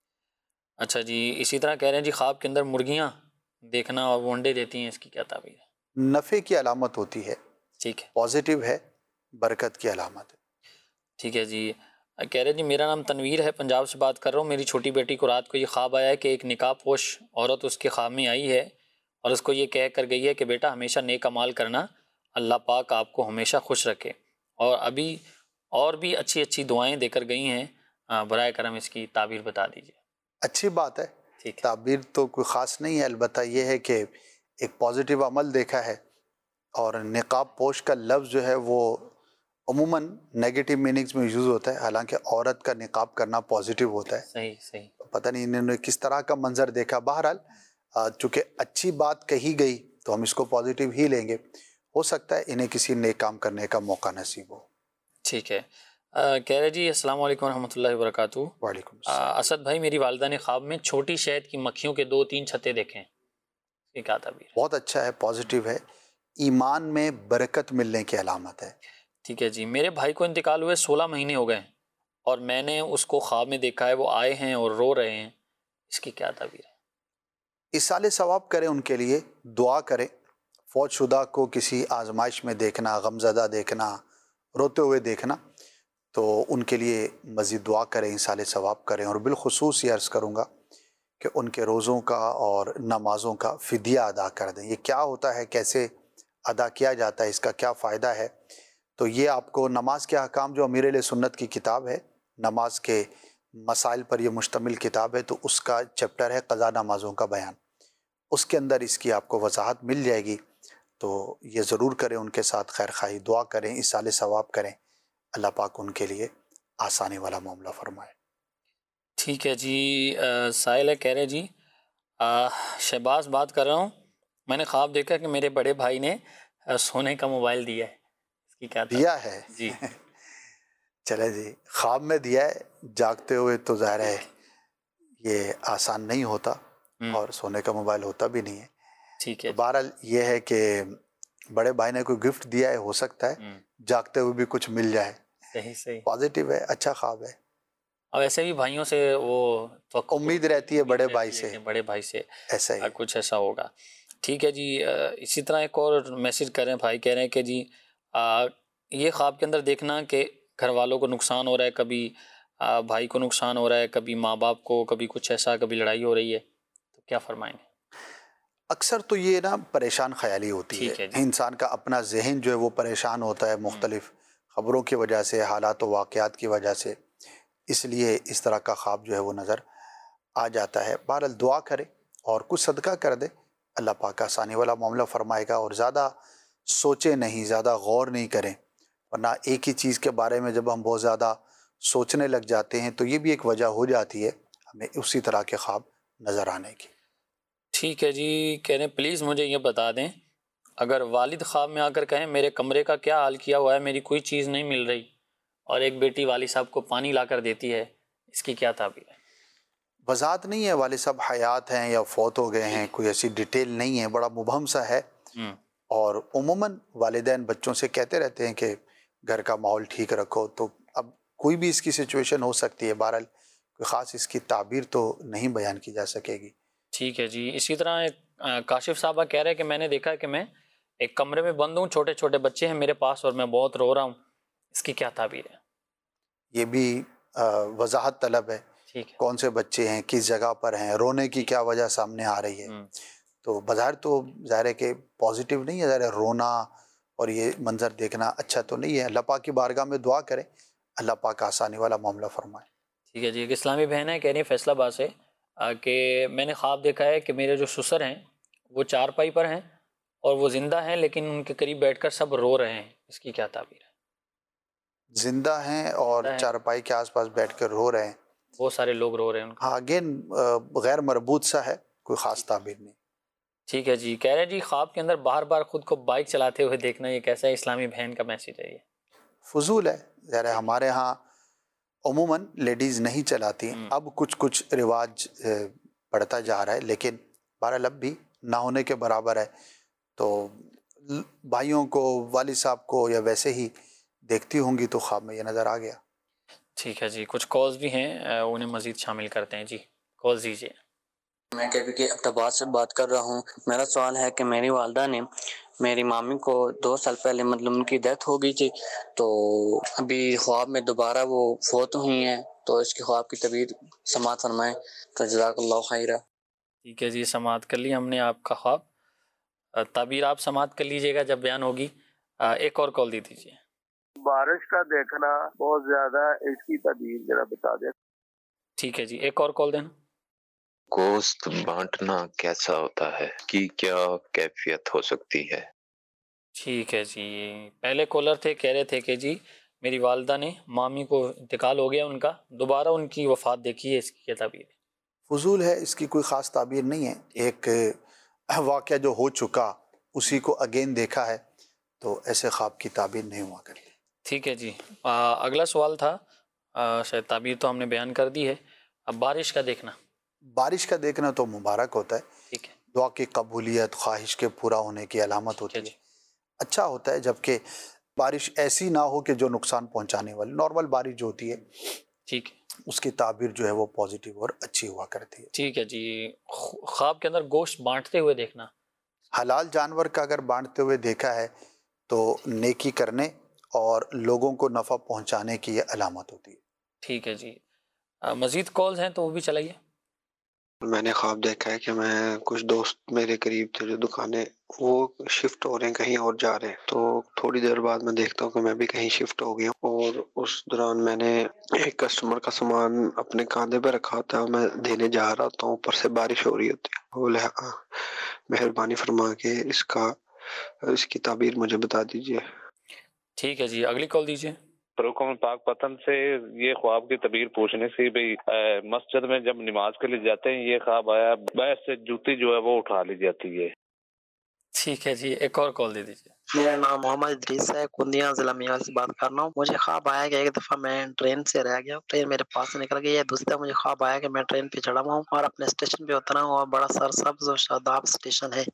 اچھا جی۔ اسی طرح کہہ رہے ہیں جی خواب کے اندر مرغیاں دیکھنا اور وہ انڈے دیتی ہیں، اس کی کیا تعبیر ہے؟ نفع کی علامت ہوتی ہے، ٹھیک ہے، پازیٹیو ہے، برکت کی علامت ہے۔ ٹھیک ہے جی۔ کہہ رہے جی میرا نام تنویر ہے، پنجاب سے بات کر رہا ہوں، میری چھوٹی بیٹی کو رات کو یہ خواب آیا ہے کہ ایک نقاب پوش عورت اس کے خواب میں آئی ہے اور اس کو یہ کہہ کر گئی ہے کہ بیٹا ہمیشہ نیک اعمال کرنا، اللہ پاک آپ کو ہمیشہ خوش رکھے، اور ابھی اور بھی اچھی اچھی دعائیں دے کر گئی ہیں، برائے کرم اس کی تعبیر بتا دیجیے۔ اچھی بات ہے، تعبیر تو کوئی خاص نہیں ہے، البتہ یہ ہے کہ ایک پازیٹیو عمل دیکھا ہے، اور نقاب پوش کا لفظ جو ہے وہ عموماً نیگیٹو میننگز میں یوز ہوتا ہے، حالانکہ عورت کا نقاب کرنا پازیٹیو ہوتا ہے۔ صحیح صحیح۔ پتہ نہیں انہوں نے کس طرح کا منظر دیکھا، بہرحال چونکہ اچھی بات کہی گئی تو ہم اس کو پازیٹیو ہی لیں گے، ہو سکتا ہے انہیں کسی نیک کام کرنے کا موقع نصیب ہو۔ ٹھیک ہے۔ کہہ رہے جی السلام علیکم ورحمۃ اللہ وبرکاتہ۔ وعلیکم السلام۔ اسد بھائی میری والدہ نے خواب میں چھوٹی شہد کی مکھیوں کے دو تین چھتے دیکھے ہیں، یہ کیا تعبیر ہے؟ بہت اچھا ہے، پازیٹیو ہے، ایمان میں برکت ملنے کی علامت ہے۔ ٹھیک ہے جی۔ میرے بھائی کو انتقال ہوئے سولہ مہینے ہو گئے ہیں اور میں نے اس کو خواب میں دیکھا ہے، وہ آئے ہیں اور رو رہے ہیں، اس کی کیا تعبیر ہے؟ ایصال ثواب کریں، ان کے لیے دعا کریں، فوت شدہ کو کسی آزمائش میں دیکھنا، غمزدہ دیکھنا، روتے ہوئے دیکھنا، تو ان کے لیے مزید دعا کریں، ایصال ثواب کریں، اور بالخصوص یہ عرض کروں گا کہ ان کے روزوں کا اور نمازوں کا فدیہ ادا کر دیں۔ یہ کیا ہوتا ہے، کیسے ادا کیا جاتا ہے، اس کا کیا فائدہ ہے، تو یہ آپ کو نماز کے احکام جو امیر اہل سنت کی کتاب ہے، نماز کے مسائل پر یہ مشتمل کتاب ہے، تو اس کا چیپٹر ہے قضا نمازوں کا بیان، اس کے اندر اس کی آپ کو وضاحت مل جائے گی، تو یہ ضرور کریں، ان کے ساتھ خیر خواہی دعا کریں، ایصال ثواب کریں، اللہ پاک ان کے لیے آسانی والا معاملہ فرمائے۔ ٹھیک ہے جی۔ سائل ہے، کہہ رہے جی شہباز بات کر رہا ہوں، میں نے خواب دیکھا کہ میرے بڑے بھائی نے سونے کا موبائل دیا ہے، اس کی کیا دیا ہے؟ جی چلے جی، خواب میں دیا ہے، جاگتے ہوئے تو ظاہر ہے یہ آسان نہیں ہوتا، اور سونے کا موبائل ہوتا بھی نہیں ہے۔ ٹھیک ہے۔ بہرحال یہ ہے کہ بڑے بھائی نے کوئی گفٹ دیا ہے، ہو سکتا ہے جاگتے ہوئے بھی کچھ مل جائے، صحیح صحیح، پازیٹیو ہے، اچھا خواب ہے۔ اور ایسے بھی بھائیوں سے وہ امید رہتی ہے، بڑے بھائی سے بڑے بھائی سے ایسا ہی کچھ ایسا ہوگا۔ ٹھیک ہے جی۔ اسی طرح ایک اور میسج کر رہے ہیں بھائی، کہہ رہے ہیں کہ جی یہ خواب کے اندر دیکھنا کہ گھر والوں کو نقصان ہو رہا ہے، کبھی بھائی کو نقصان ہو رہا ہے، کبھی ماں باپ کو، کبھی کچھ ایسا، کبھی لڑائی ہو رہی ہے، تو کیا فرمائیں گے؟ اکثر تو یہ نا پریشان خیالی ہوتی ہے، انسان کا اپنا ذہن جو ہے وہ پریشان ہوتا ہے مختلف خبروں کی وجہ سے، حالات و واقعات کی وجہ سے، اس لیے اس طرح کا خواب جو ہے وہ نظر آ جاتا ہے۔ بہرحال دعا کرے اور کچھ صدقہ کر دے، اللہ پاک آسانی والا معاملہ فرمائے گا، اور زیادہ سوچے نہیں، زیادہ غور نہیں کریں، ورنہ ایک ہی چیز کے بارے میں جب ہم بہت زیادہ سوچنے لگ جاتے ہیں تو یہ بھی ایک وجہ ہو جاتی ہے ہمیں اسی طرح کے خواب نظر آنے کی۔ ٹھیک ہے جی۔ کہہ رہے ہیں پلیز مجھے یہ بتا دیں، اگر والد خواب میں آ کر کہیں میرے کمرے کا کیا حال کیا ہوا ہے، میری کوئی چیز نہیں مل رہی، اور ایک بیٹی والد صاحب کو پانی لا کر دیتی ہے، اس کی کیا تعبیر ہے؟ وضاحت نہیں ہے، والد صاحب حیات ہیں یا فوت ہو گئے ہیں، کوئی ایسی ڈیٹیل نہیں ہے، بڑا مبہم سا ہے، اور عموماً والدین بچوں سے کہتے رہتے ہیں کہ گھر کا ماحول ٹھیک رکھو، تو اب کوئی بھی اس کی سچویشن ہو سکتی ہے، بہرحال کوئی خاص اس کی تعبیر تو نہیں بیان کی جا سکے گی۔ ٹھیک ہے جی۔ اسی طرح ایک کاشف صاحبہ کہہ رہے ہیں کہ میں نے دیکھا کہ میں ایک کمرے میں بند ہوں، چھوٹے چھوٹے بچے ہیں میرے پاس اور میں بہت رو رہا ہوں، اس کی کیا تعبیر ہے؟ یہ بھی وضاحت طلب ہے، کون سے بچے ہیں، کس جگہ پر ہیں، رونے کی کیا وجہ سامنے آ رہی ہے۔ تو بظاہر تو ظاہر ہے کہ پازیٹیو نہیں ہے، ظاہر ہے رونا اور یہ منظر دیکھنا اچھا تو نہیں ہے۔ اللہ پاک کی بارگاہ میں دعا کریں، اللہ پاک آسانی والا معاملہ فرمائے۔ ٹھیک ہے جی۔ ایک اسلامی بہن ہے، کہہ رہی ہیں فیصلہ آباد سے کہ میں نے خواب دیکھا ہے کہ میرے جو سسر ہیں وہ چارپائی پر ہیں اور وہ زندہ ہیں، لیکن ان کے قریب بیٹھ کر سب رو رہے ہیں، اس کی کیا تعبیر ہے؟ زندہ ہیں اور چارپائی کے آس پاس بیٹھ کر رو رہے ہیں، بہت سارے لوگ رو رہے ہیں۔ ہاں اگین غیر مربوط سا ہے، کوئی خاص تعبیر نہیں۔ ٹھیک ہے جی۔ کہہ رہے ہیں جی خواب کے اندر بار بار خود کو بائک چلاتے ہوئے دیکھنا، یہ کیسا ہے؟ اسلامی بہن کا میسیج ہے یہ۔ فضول ہے، ظاہر ہے ہمارے ہاں عموماً لیڈیز نہیں چلاتی، اب کچھ کچھ رواج بڑھتا جا رہا ہے، لیکن بہرحال اب بھی نہ ہونے کے برابر ہے۔ تو بھائیوں کو، والد صاحب کو یا ویسے ہی دیکھتی ہوں گی تو خواب میں یہ نظر آ گیا۔ ٹھیک ہے جی۔ کچھ کالز بھی ہیں، انہیں مزید شامل کرتے ہیں جی۔ کالز دیجیے۔ میں کبھی کے ابتباد سے بات کر رہا ہوں۔ میرا سوال ہے کہ میری والدہ نے میری مامی کو دو سال پہلے مطلب ان کی ڈیتھ ہو گئی تھی، تو ابھی خواب میں دوبارہ وہ فوت ہوئی ہیں، تو اس کے خواب کی تعبیر سماعت فرمائیں تو جزاک اللہ خیرہ۔ ٹھیک ہے جی، سماعت کر لی ہم نے آپ کا خواب، تعبیر آپ سماعت کر لیجئے گا جب بیان ہوگی۔ ایک اور کال دے دیجیے۔ بارش کا دیکھنا بہت زیادہ، اس کی تعبیر ذرا بتا دیں۔ ٹھیک ہے جی، ایک اور کال دینا۔ گوشت بانٹنا کیسا ہوتا ہے، کی کیا کیفیت ہو سکتی ہے؟ ٹھیک ہے جی۔ پہلے کالر تھے، کہہ رہے تھے کہ جی میری والدہ نے، مامی کو انتقال ہو گیا ان کا، دوبارہ ان کی وفات دیکھی ہے، اس کی کیا تعبیر ہے؟ فضول ہے، اس کی کوئی خاص تعبیر نہیں ہے۔ ایک واقعہ جو ہو چکا اسی کو اگین دیکھا ہے، تو ایسے خواب کی تعبیر نہیں ہوا کرتی۔ ٹھیک ہے جی۔ اگلا سوال تھا، شاید تعبیر تو ہم نے بیان کر دی ہے، اب بارش کا دیکھنا۔ بارش کا دیکھنا تو مبارک ہوتا ہے، ٹھیک ہے، دعا کی قبولیت، خواہش کے پورا ہونے کی علامت ہوتی ہے، اچھا ہوتا ہے، جبکہ بارش ایسی نہ ہو کہ جو نقصان پہنچانے والی۔ نارمل بارش جو ہوتی ہے ٹھیک ہے، اس کی تعبیر جو ہے وہ پازیٹیو اور اچھی ہوا کرتی ہے۔ ٹھیک ہے جی۔ خواب کے اندر گوشت بانٹتے ہوئے دیکھنا، حلال جانور کا اگر بانٹتے ہوئے دیکھا ہے تو نیکی کرنے اور لوگوں کو نفع پہنچانے کی یہ علامت ہوتی ہے۔ ٹھیک ہے جی۔ مزید کالز ہیں تو وہ بھی چلائیے۔ میں نے خواب دیکھا ہے کہ میں کچھ دوست میرے قریب تھے جو دکانیں وہ شفٹ ہو رہے ہیں، کہیں اور جا رہے ہیں، تو تھوڑی دیر بعد میں دیکھتا ہوں کہ میں بھی کہیں شفٹ ہو گیا ہوں، اور اس دوران میں نے ایک کسٹمر کا سامان اپنے کاندھے پہ رکھا ہوتا ہے، میں دینے جا رہا ہوتا ہوں، اوپر سے بارش ہو رہی ہوتی ہے۔ بولے ہاں مہربانی فرما کے اس کا اس کی تعبیر مجھے بتا دیجیے۔ ٹھیک ہے جی، اگلی کال دیجیے۔ رکن پاک پتن سے یہ خواب کی تعبیر پوچھنے سے بھئی مسجد میں جب نماز کے لیے جاتے ہیں یہ خواب آیا، بیت سے جوتی جو ہے وہ اٹھا لی جاتی ہے۔ ٹھیک ہے جی، ایک اور کال دے دیجیے۔ میرا نام محمد ادریس ہے، کندیا ضلع میال سے بات کر رہا ہوں۔ مجھے خواب آیا کہ ایک دفعہ میں ٹرین سے رہ گیا، ٹرین میرے پاس سے نکل گئی ہے۔ دوسرا مجھے خواب آیا کہ میں ٹرین پہ چڑھا ہوا ہوں اور اپنے اسٹیشن پہ اترا ہوں اور بڑا سرسبز و شاداب اسٹیشن ہے۔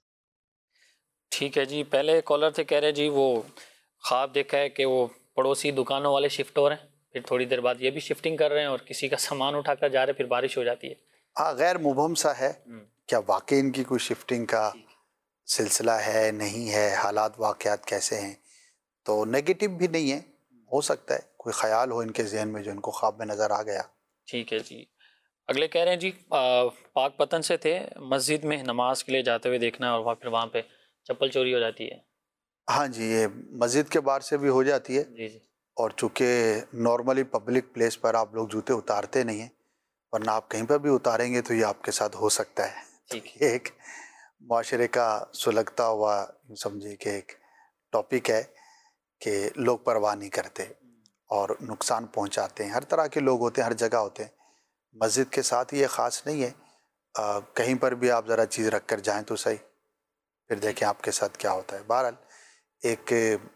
ٹھیک ہے جی۔ پہلے کالر تھے، کہہ رہے جی وہ خواب دیکھا ہے کہ وہ پڑوسی دکانوں والے شفٹ ہو رہے ہیں، پھر تھوڑی دیر بعد یہ بھی شفٹنگ کر رہے ہیں اور کسی کا سامان اٹھا کر جا رہے ہیں، پھر بارش ہو جاتی ہے۔ ہاں غیر مبہم سا ہے، کیا واقعی ان کی کوئی شفٹنگ کا سلسلہ ہے، نہیں ہے، حالات واقعات کیسے ہیں، تو نیگیٹو بھی نہیں ہے، ہو سکتا ہے کوئی خیال ہو ان کے ذہن میں جو ان کو خواب میں نظر آ گیا۔ ٹھیک ہے جی۔ اگلے کہہ رہے ہیں جی پاک پتن سے تھے، مسجد میں نماز کے لیے جاتے ہوئے دیکھنا اور پھر وہاں پہ چپل چوری ہو جاتی ہے۔ ہاں جی، یہ مسجد کے باہر سے بھی ہو جاتی ہے، جی جی، اور چونکہ نارملی پبلک پلیس پر آپ لوگ جوتے اتارتے نہیں ہیں، ورنہ آپ کہیں پر بھی اتاریں گے تو یہ آپ کے ساتھ ہو سکتا ہے۔ ٹھیک ہے، ایک معاشرے کا سلگتا ہوا سمجھے کہ ایک ٹاپک ہے کہ لوگ پرواہ نہیں کرتے اور نقصان پہنچاتے ہیں، ہر طرح کے لوگ ہوتے ہیں، ہر جگہ ہوتے ہیں، مسجد کے ساتھ یہ خاص نہیں ہے، آ, کہیں پر بھی آپ ذرا چیز رکھ کر جائیں تو صحیح، پھر دیکھیں آپ کے ساتھ کیا ہوتا ہے۔ بہرحال ایک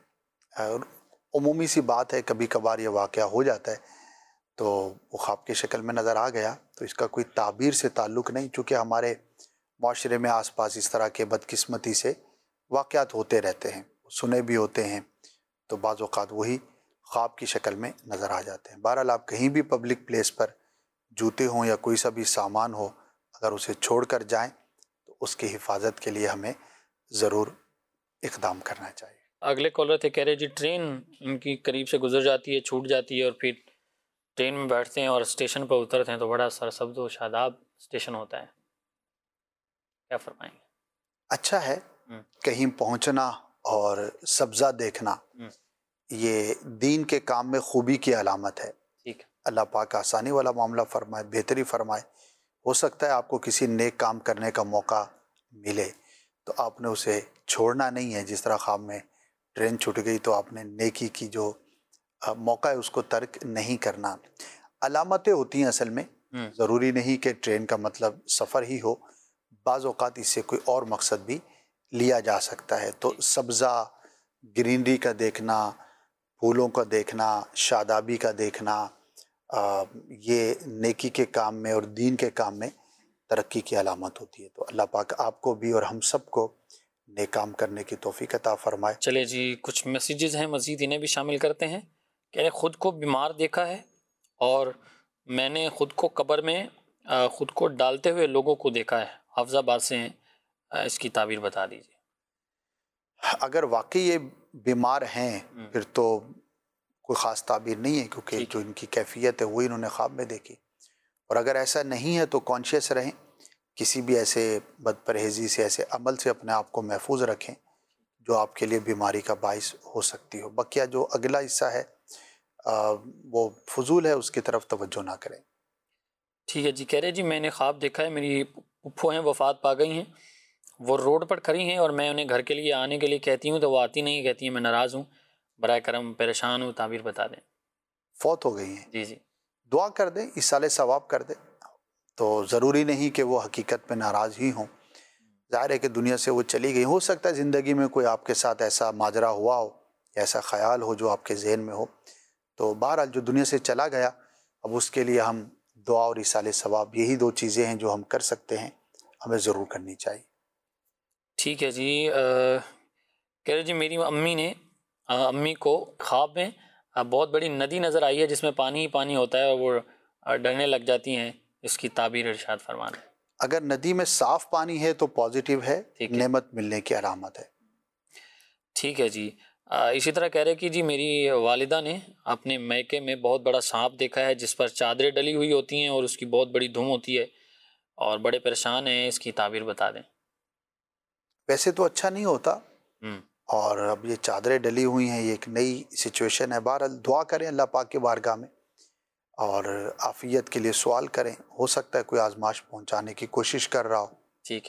عمومی سی بات ہے، کبھی کبھار یہ واقعہ ہو جاتا ہے، تو وہ خواب کی شکل میں نظر آ گیا، تو اس کا کوئی تعبیر سے تعلق نہیں، چونکہ ہمارے معاشرے میں آس پاس اس طرح کے بدقسمتی سے واقعات ہوتے رہتے ہیں، سنے بھی ہوتے ہیں، تو بعض اوقات وہی خواب کی شکل میں نظر آ جاتے ہیں۔ بہرحال آپ کہیں بھی پبلک پلیس پر جوتے ہوں یا کوئی سا بھی سامان ہو، اگر اسے چھوڑ کر جائیں تو اس کی حفاظت کے لیے ہمیں ضرور اقدام کرنا چاہیے۔ اگلے کالر تھے، کہہ رہے جی ٹرین ان کی قریب سے گزر جاتی ہے، چھوٹ جاتی ہے، اور پھر ٹرین میں بیٹھتے ہیں اور اسٹیشن پر اترتے ہیں تو بڑا سرسبز و شاداب اسٹیشن ہوتا ہے، کیا فرمائیں گے؟ اچھا ہے کہیں پہنچنا اور سبزہ دیکھنا، یہ دین کے کام میں خوبی کی علامت ہے۔ ٹھیک، اللہ پاک آسانی والا معاملہ فرمائے، بہتری فرمائے۔ ہو سکتا ہے آپ کو کسی نیک کام کرنے کا موقع ملے تو آپ نے اسے چھوڑنا نہیں ہے، جس طرح خواب میں ٹرین چھوٹ گئی تو آپ نے نیکی کی جو موقع ہے اس کو ترک نہیں کرنا۔ علامتیں ہوتی ہیں اصل میں، ضروری نہیں کہ ٹرین کا مطلب سفر ہی ہو، بعض اوقات اس سے کوئی اور مقصد بھی لیا جا سکتا ہے۔ تو سبزہ، گرینری کا دیکھنا، پھولوں کا دیکھنا، شادابی کا دیکھنا، یہ نیکی کے کام میں اور دین کے کام میں ترقی کی علامت ہوتی ہے۔ تو اللہ پاک آپ کو بھی اور ہم سب کو نیک کام کرنے کی توفیق عطا فرمائے۔ چلے جی، کچھ میسیجز ہیں مزید، انہیں بھی شامل کرتے ہیں۔ کہ خود کو بیمار دیکھا ہے اور میں نے خود کو قبر میں خود کو ڈالتے ہوئے لوگوں کو دیکھا ہے، حافظ آباد سے ہیں، اس کی تعبیر بتا دیجیے۔ اگر واقعی یہ بیمار ہیں پھر تو کوئی خاص تعبیر نہیں ہے، کیونکہ جو ان کی کیفیت ہے وہی انہوں نے خواب میں دیکھی۔ اور اگر ایسا نہیں ہے تو کانشیس رہیں، کسی بھی ایسے بد پرہیزی سے، ایسے عمل سے اپنے آپ کو محفوظ رکھیں جو آپ کے لیے بیماری کا باعث ہو سکتی ہو۔ بقیہ جو اگلا حصہ ہے وہ فضول ہے، اس کی طرف توجہ نہ کریں۔ ٹھیک ہے جی، کہہ رہے جی میں نے خواب دیکھا ہے، میری پھپھو ہیں وفات پا گئی ہیں، وہ روڈ پر کھڑی ہیں اور میں انہیں گھر کے لیے آنے کے لیے کہتی ہوں تو وہ آتی نہیں، کہتی ہیں میں ناراض ہوں، برائے کرم پریشان ہوں، تعبیر بتا دیں۔ فوت ہو گئی ہیں؟ جی جی، دعا کر دیں، ایصال ثواب کر دیں۔ تو ضروری نہیں کہ وہ حقیقت میں ناراض ہی ہوں، ظاہر ہے کہ دنیا سے وہ چلی گئی، ہو سکتا ہے زندگی میں کوئی آپ کے ساتھ ایسا ماجرا ہوا ہو، ایسا خیال ہو جو آپ کے ذہن میں ہو، تو بہرحال جو دنیا سے چلا گیا اب اس کے لیے ہم دعا اور ایصال ثواب، یہی دو چیزیں ہیں جو ہم کر سکتے ہیں، ہمیں ضرور کرنی چاہیے۔ ٹھیک ہے جی، کہہ رہے جی میری امی نے امی کو خواب میں بہت بڑی ندی نظر آئی ہے جس میں پانی ہی پانی ہوتا ہے اور وہ ڈرنے لگ جاتی ہیں، اس کی تعبیر ارشاد فرمانا۔ اگر ندی میں صاف پانی ہے تو پازیٹیو ہے، نعمت ملنے کی علامت ہے۔ ٹھیک ہے جی، اسی طرح کہہ رہے کہ جی میری والدہ نے اپنے میکے میں بہت بڑا سانپ دیکھا ہے جس پر چادریں ڈلی ہوئی ہوتی ہیں اور اس کی بہت بڑی دھوم ہوتی ہے اور بڑے پریشان ہیں، اس کی تعبیر بتا دیں۔ ویسے تو اچھا نہیں ہوتا، اور اب یہ چادریں ڈلی ہوئی ہیں، یہ ایک نئی سچویشن ہے۔ بہرحال دعا کریں اللہ پاک کی بارگاہ میں اور عافیت کے لیے سوال کریں، ہو سکتا ہے کوئی آزمائش پہنچانے کی کوشش کر رہا ہو۔ ٹھیک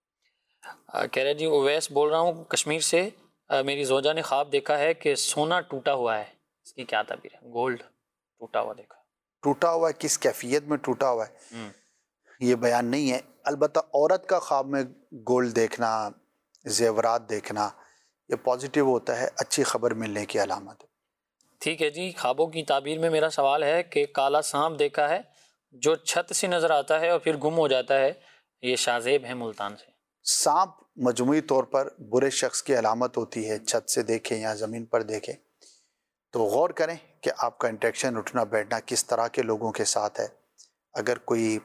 ہے، کہہ رہے جی اویس بول رہا ہوں کشمیر سے، میری زوجہ نے خواب دیکھا ہے کہ سونا ٹوٹا ہوا ہے، اس کی کیا تعبیر ہے؟ گولڈ ٹوٹا ہوا دیکھا۔ ٹوٹا ہوا ہے، کس کیفیت میں ٹوٹا ہوا ہے یہ بیان نہیں ہے، البتہ عورت کا خواب میں گولڈ دیکھنا، زیورات دیکھنا، یہ پازیٹیو ہوتا ہے، اچھی خبر ملنے کی علامت ہے۔ ٹھیک ہے جی، خوابوں کی تعبیر میں میرا سوال ہے کہ کالا سانپ دیکھا ہے جو چھت سے نظر آتا ہے اور پھر گم ہو جاتا ہے، یہ شاذیب ہے ملتان سے۔ سانپ مجموعی طور پر برے شخص کی علامت ہوتی ہے، چھت سے دیکھیں یا زمین پر دیکھیں تو غور کریں کہ آپ کا انٹریکشن، اٹھنا بیٹھنا کس طرح کے لوگوں کے ساتھ ہے۔ اگر کوئی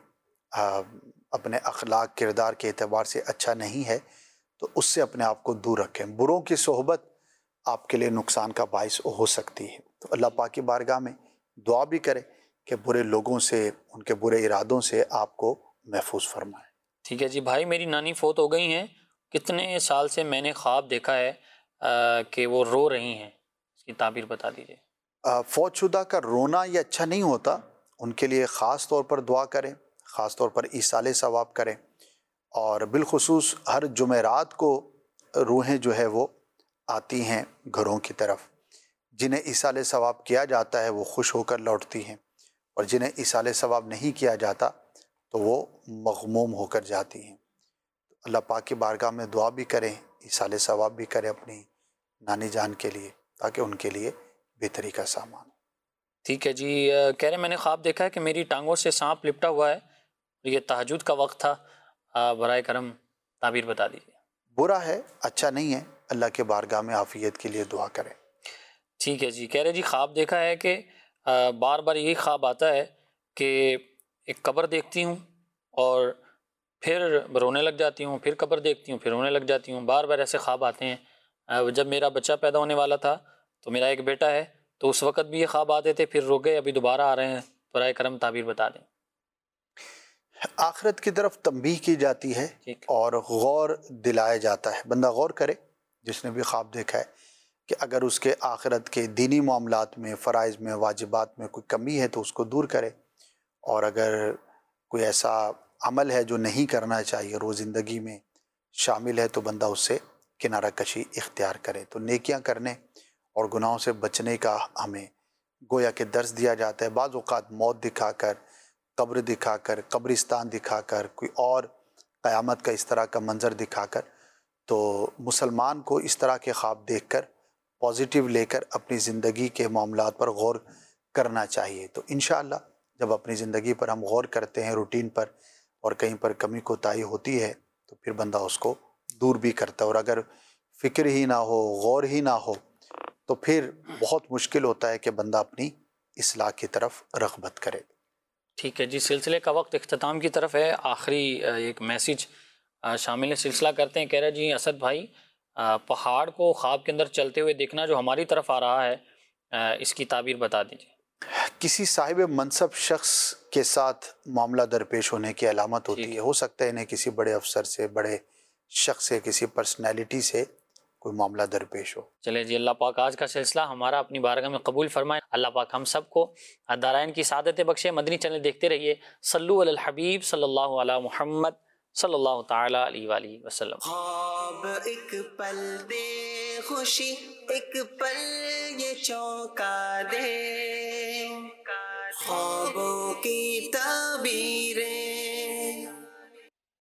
اپنے اخلاق کردار کے اعتبار سے اچھا نہیں ہے تو اس سے اپنے آپ کو دور رکھیں، بروں کی صحبت آپ کے لیے نقصان کا باعث ہو سکتی ہے۔ تو اللہ پاک کی بارگاہ میں دعا بھی کریں کہ برے لوگوں سے، ان کے برے ارادوں سے آپ کو محفوظ فرمائے۔ ٹھیک ہے جی، بھائی میری نانی فوت ہو گئی ہیں، کتنے سال سے میں نے خواب دیکھا ہے کہ وہ رو رہی ہیں، اس کی تعبیر بتا دیجیے۔ فوت شدہ کا رونا یہ اچھا نہیں ہوتا، ان کے لیے خاص طور پر دعا کریں، خاص طور پر ایصال ثواب کریں، اور بالخصوص ہر جمعرات کو روحیں جو ہے وہ آتی ہیں گھروں کی طرف، جنہیں ایصال ثواب کیا جاتا ہے وہ خوش ہو کر لوٹتی ہیں، اور جنہیں ایصال ثواب نہیں کیا جاتا تو وہ مغموم ہو کر جاتی ہیں۔ اللہ پاک کی بارگاہ میں دعا بھی کریں، ایصال ثواب بھی کریں اپنی نانی جان کے لیے، تاکہ ان کے لیے بہتری کا سامان ہو۔ ٹھیک ہے جی، کہہ رہے میں نے خواب دیکھا ہے کہ میری ٹانگوں سے سانپ لپٹا ہوا ہے، یہ تہجد کا وقت تھا، برائے کرم تعبیر بتا دیجیے۔ برا ہے، اچھا نہیں ہے، اللہ کے بارگاہ میں عافیت کے لیے دعا کریں۔ ٹھیک ہے جی، کہہ رہے جی خواب دیکھا ہے کہ بار بار یہی خواب آتا ہے کہ ایک قبر دیکھتی ہوں اور پھر رونے لگ جاتی ہوں، پھر قبر دیکھتی ہوں پھر رونے لگ جاتی ہوں، بار بار ایسے خواب آتے ہیں۔ جب میرا بچہ پیدا ہونے والا تھا تو میرا ایک بیٹا ہے، تو اس وقت بھی یہ خواب آتے تھے، پھر رک گئے، ابھی دوبارہ آ رہے ہیں، برائے کرم تعبیر بتا دیں۔ آخرت کی طرف تنبیہ کی جاتی ہے اور غور دلایا جاتا ہے۔ بندہ غور کرے جس نے بھی خواب دیکھا ہے کہ اگر اس کے آخرت کے دینی معاملات میں، فرائض میں، واجبات میں کوئی کمی ہے تو اس کو دور کرے، اور اگر کوئی ایسا عمل ہے جو نہیں کرنا چاہیے روز زندگی میں شامل ہے تو بندہ اس سے کنارہ کشی اختیار کرے۔ تو نیکیاں کرنے اور گناہوں سے بچنے کا ہمیں گویا کہ درس دیا جاتا ہے۔ بعض اوقات موت دکھا کر، قبر دکھا کر، قبرستان دکھا کر، کوئی اور قیامت کا اس طرح کا منظر دکھا کر، تو مسلمان کو اس طرح کے خواب دیکھ کر پازیٹیو لے کر اپنی زندگی کے معاملات پر غور کرنا چاہیے۔ تو انشاءاللہ جب اپنی زندگی پر ہم غور کرتے ہیں، روٹین پر، اور کہیں پر کمی کوتاہی ہوتی ہے تو پھر بندہ اس کو دور بھی کرتا ہے، اور اگر فکر ہی نہ ہو، غور ہی نہ ہو تو پھر بہت مشکل ہوتا ہے کہ بندہ اپنی اصلاح کی طرف رغبت کرے۔ ٹھیک ہے جی، سلسلے کا وقت اختتام کی طرف ہے۔ آخری ایک میسیج شامل سلسلہ کرتے ہیں۔ کہہ رہے جی اسد بھائی، پہاڑ کو خواب کے اندر چلتے ہوئے دیکھنا جو ہماری طرف آ رہا ہے، اس کی تعبیر بتا دیجیے۔ کسی صاحب منصب شخص کے ساتھ معاملہ درپیش ہونے کی علامت ہوتی ہے۔ ہو سکتا ہے انہیں کسی بڑے افسر سے، بڑے شخص سے، کسی پرسنالٹی سے کوئی معاملہ درپیش ہو۔ چلے جی، اللہ پاک آج کا سلسلہ ہمارا اپنی بارگاہ میں قبول فرمائے۔ اللہ پاک ہم سب کو دارائن کی سعادت بخشے۔ مدنی چینل دیکھتے رہیے۔ صلو علی الحبیب صلی اللہ علی محمد صلی اللہ تعالی علیہ وآلہ وسلم۔ خواب ایک پل دے خوشی، ایک پل یہ چونکا دے، خوابوں کی